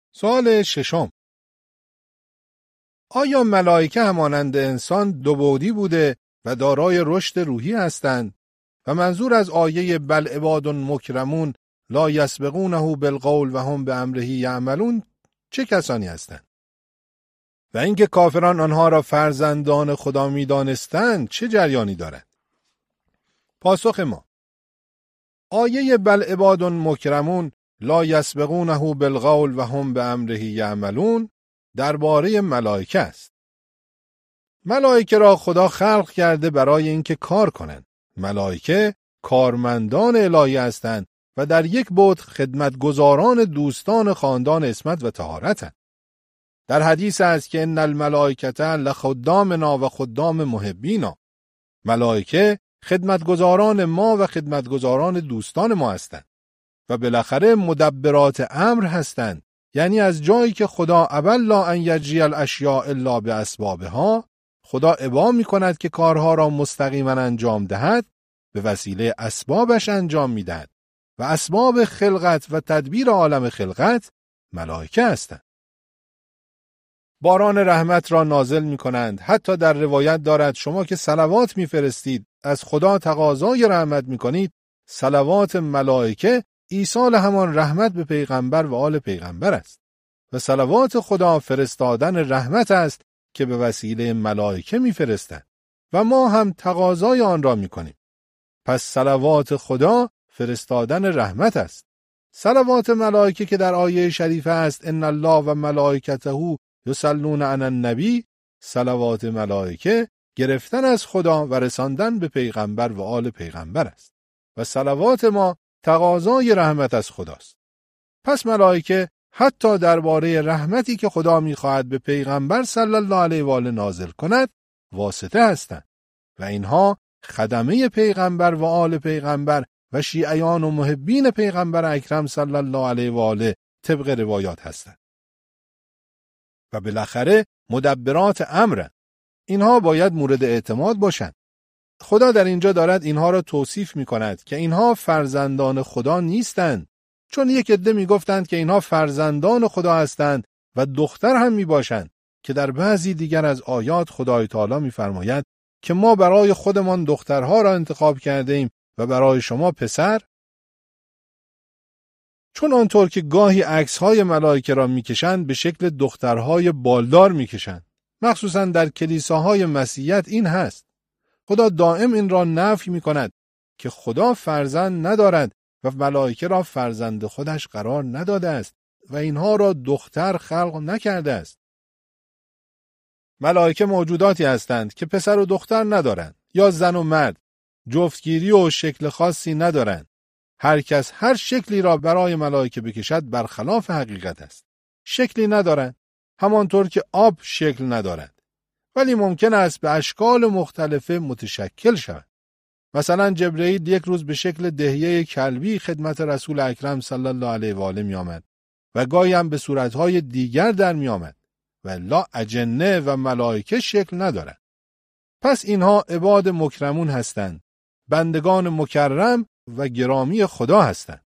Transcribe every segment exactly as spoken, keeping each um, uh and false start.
سوال ششم. آیا ملائکه همانند انسان دو بعدی بوده و دارای رشد روحی هستند و منظور از آیه بل عباد مکرمون لا یسبقونه بالقول و هم بامره یعملون چه کسانی هستند؟ و اینکه کافران آنها را فرزندان خدا می‌دانستند چه جریانی دارد؟ پاسخ ما: آیه بل عباد مکرمون لا یسبقونه بالقول و هم بامره یعملون درباره ملائکه است. ملائکه را خدا خلق کرده برای اینکه کار کنند. ملائکه کارمندان الهی هستند و در یک بعد خدمتگزاران دوستان خاندان عصمت و طهارتند. در حدیث است که ان الملائکه لخدامنا و خدام محبینا. ملائکه خدمتگزاران ما و خدمتگزاران دوستان ما هستند و بالاخره مدبرات امر هستند، یعنی از جایی که خدا ابلا ان یجری الاشیاء الا باسبابها، خدا ابا می کند که کارها را مستقیما انجام دهد، به وسیله اسبابش انجام می دهد و اسباب خلقت و تدبیر عالم خلقت ملائکه هستند. باران رحمت را نازل می کنند. حتی در روایت دارد شما که صلوات می فرستید از خدا تقاضای رحمت می کنید، صلوات ملائکه ایصال همان رحمت به پیغمبر و آل پیغمبر است و صلوات خدا فرستادن رحمت است که به وسیله ملائکه می فرستند و ما هم تقاضای آن را می کنیم. پس صلوات خدا فرستادن رحمت است. صلوات ملائکه که در آیه شریفه است ان الله و ملائکته یصلون علی النبی، صلوات ملائکه گرفتن از خدا و رساندن به پیغمبر و آل پیغمبر است و صلوات ما تقاضای رحمت از خداست. پس ملائکه حتی درباره رحمتی که خدا می‌خواهد به پیغمبر صلی الله علیه و آله نازل کند واسطه هستند و اینها خدمه پیغمبر و آل پیغمبر و شیعیان و محبین پیغمبر اکرم صلی الله علیه و آله طبق روایات هستند. و بالاخره مدبرات امرند. اینها باید مورد اعتماد باشند. خدا در اینجا دارد اینها را توصیف می کند که اینها فرزندان خدا نیستند، چون یک عده می گفتند که اینها فرزندان خدا هستند و دختر هم می باشند که در بعضی دیگر از آیات خدای تعالی می فرماید که ما برای خودمان دخترها را انتخاب کرده ایم و برای شما پسر. چون آنطور که گاهی عکس‌های ملائکه را می‌کشند به شکل دخترهای بالدار می‌کشند، مخصوصاً در کلیساهای مسیحیت این هست. خدا دائم این را نفی می‌کند که خدا فرزند ندارد و ملائکه را فرزند خودش قرار نداده است و اینها را دختر خلق نکرده است. ملائکه موجوداتی هستند که پسر و دختر ندارند یا زن و مرد، جفتگیری و شکل خاصی ندارند. هر کس هر شکلی را برای ملائکه بکشد برخلاف حقیقت است. شکلی ندارند، همانطور که آب شکل ندارند، ولی ممکن است به اشکال مختلف متشکل شوند. مثلا جبرئیل یک روز به شکل دهیه کلبی خدمت رسول اکرم صلی الله علیه و آله می آمد و گاهی هم به صورتهای دیگر در می آمد و لا اجنه و ملائکه شکل ندارند. پس اینها عباد مکرمون هستند، بندگان مکرم و گرامی خدا هستند.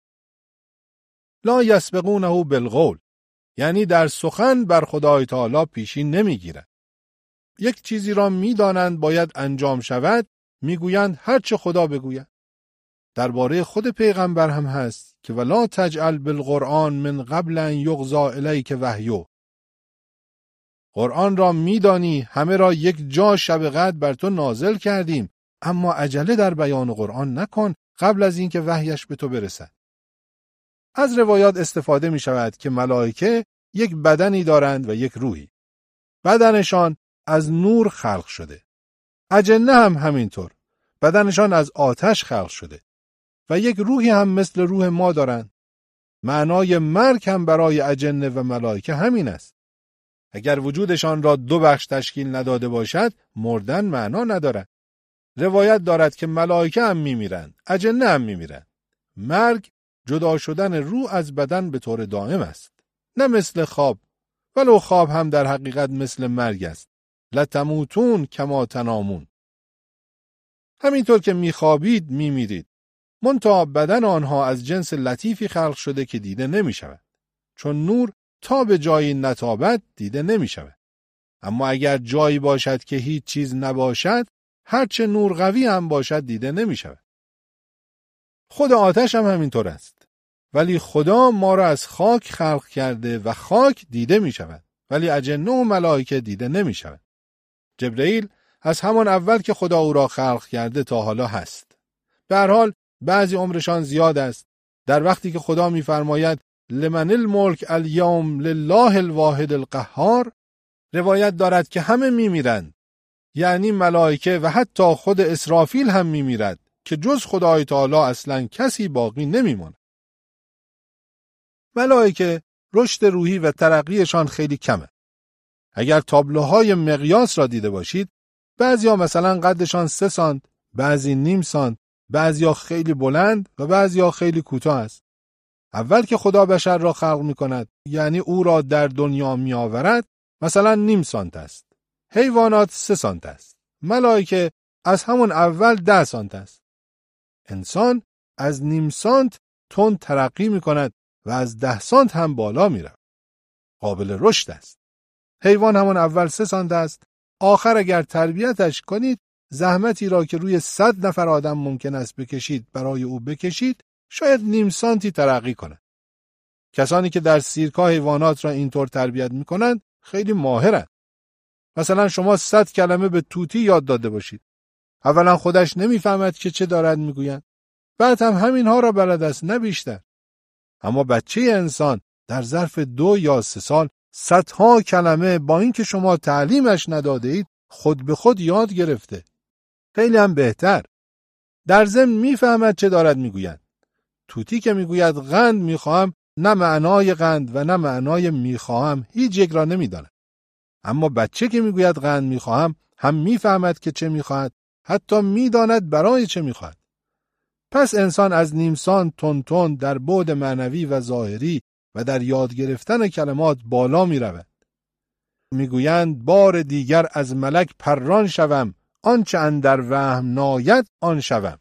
لا یسبقونه بالقول، یعنی در سخن بر خدای تعالی پیشی نمیگیرند. یک چیزی را میدانند باید انجام شود، میگویند هر چه خدا بگوید. درباره خود پیغمبر هم هست که ولا تجعل بالقرآن من قبل ان یقضی الیک وحیه. قرآن را میدانی همه را یک جا شب قدر بر تو نازل کردیم، اما عجله در بیان قرآن نکن قبل از اینکه وحیش به تو برسد. از روایات استفاده می شود که ملائکه یک بدنی دارند و یک روحی. بدنشان از نور خلق شده. اجنه هم همینطور. بدنشان از آتش خلق شده. و یک روحی هم مثل روح ما دارند. معنای مرگ هم برای اجنه و ملائکه همین است. اگر وجودشان را دو بخش تشکیل نداده باشد، مردن معنا ندارد. روایت دارد که ملائکه هم میمیرند، اجنه هم میمیرند. مرگ جدا شدن روح از بدن به طور دائم است، نه مثل خواب، ولو خواب هم در حقیقت مثل مرگ است. لتموتون کما تنامون. همینطور که میخوابید میمیرید، منتها بدن آنها از جنس لطیفی خلق شده که دیده نمیشود، چون نور تا به جایی نتابد دیده نمی شود. اما اگر جایی باشد که هیچ چیز نباشد، هرچه نور قوی هم باشد دیده نمی شود. خود آتش هم همینطور است. ولی خدا ما را از خاک خلق کرده و خاک دیده می شود. ولی اجنه و ملائکه دیده نمی شود. جبرئیل از همان اول که خدا او را خلق کرده تا حالا هست. به هر حال بعضی عمرشان زیاد است. در وقتی که خدا می‌فرماید لمن الملک الیوم لله الواحد القهار، روایت دارد که همه می‌میرند، یعنی ملائکه و حتی خود اسرافیل هم می‌میرد که جز خدای تعالی اصلاً کسی باقی نمی‌ماند. ملائکه رشد روحی و ترقیشان خیلی کمه. اگر تابلوهای مقیاس را دیده باشید، بعضیا مثلا قدشان سه سانت، بعضی نیم سانت، بعضیا خیلی بلند و بعضیا خیلی کوتاه است. اول که خدا بشر را خلق می کند، یعنی او را در دنیا می آورد، مثلا نیم سانت است. حیوانات سه سانت است. ملائکه از همون اول ده سانت است. انسان از نیم سانت تند ترقی می کند و از ده سانت هم بالا می رود. قابل رشد است. حیوان همون اول سه سانت است. آخر اگر تربیتش کنید، زحمتی را که روی صد نفر آدم ممکن است بکشید برای او بکشید، شاید نیم سانتی ترقی کند. کسانی که در سیرک‌ها حیوانات را اینطور تربیت می‌کنند خیلی ماهرند. مثلا شما صد کلمه به طوطی یاد داده باشید. اولا خودش نمی‌فهمد که چه دارد می‌گویند. بعد هم همینها را بلد است، نه بیشتر. اما بچه انسان در ظرف دو یا سه سال صدها کلمه با اینکه شما تعلیمش نداده اید خود به خود یاد گرفته. خیلی هم بهتر. در ضمن میفهمد چه دارد میگوید. طوطی که میگوید قند میخواهم، نه معنای قند و نه معنای میخواهم هیچ یک را نمیداند. اما بچه که میگوید قند میخواهم هم میفهمد که چه میخواهد، حتی میداند برای چه میخواهد. پس انسان از نیم سانت تون تون در بعد معنوی و ظاهری و در یاد گرفتن کلمات بالا میرود. میگویند بار دیگر از ملک پران شوم، آنچه اندر وهم ناید آن شوم.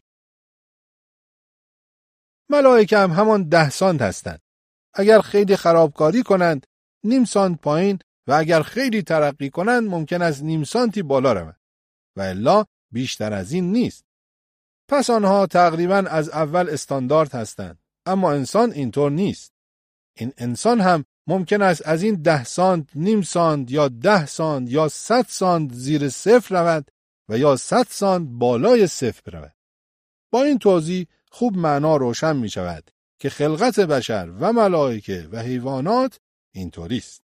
ملائکه هم همان ده سانت هستند. اگر خیلی خرابکاری کنند نیم سانت پایین و اگر خیلی ترقی کنند ممکن است نیم سانتی بالا روند و الا بیشتر از این نیست. پس آنها تقریبا از اول استاندارد هستند. اما انسان اینطور نیست. این انسان هم ممکن است از این ده سانت، نیم سانت یا ده سانت یا صد سانت زیر صفر رود و یا صد سانت بالای صفر برود. با این توضیح خوب معنا روشن می شود که خلقت بشر و ملائکه و حیوانات اینطوری است.